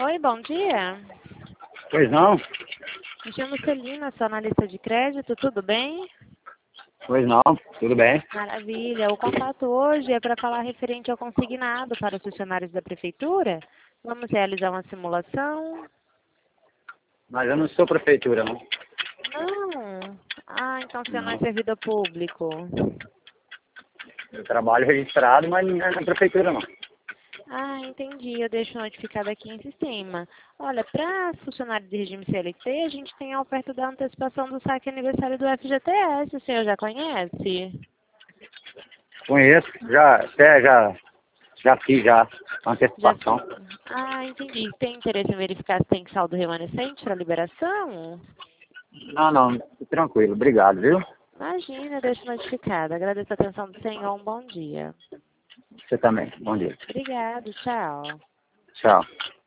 Oi, bom dia. Pois não? Me chamo Celina, sou analista de crédito, tudo bem? Pois não, tudo bem. Maravilha. O contato hoje é para falar referente ao consignado para os funcionários da prefeitura. Vamos realizar uma simulação? Mas eu não sou prefeitura, não. Não. Ah, então você não é Não. servidor público. Eu trabalho registrado, mas não é na prefeitura, não. Ah, entendi. Eu deixo notificado aqui em sistema. Olha, para funcionários de regime CLT, a gente tem a oferta da antecipação do saque aniversário do FGTS. O senhor já conhece? Conheço, já fiz já Já... antecipação. Ah, entendi. Tem interesse em verificar se tem saldo remanescente para liberação? Não, tranquilo, obrigado, viu? Imagina, deixo notificado. Agradeço a atenção do senhor. Um bom dia. Você também, bom dia. Obrigado, tchau. Tchau.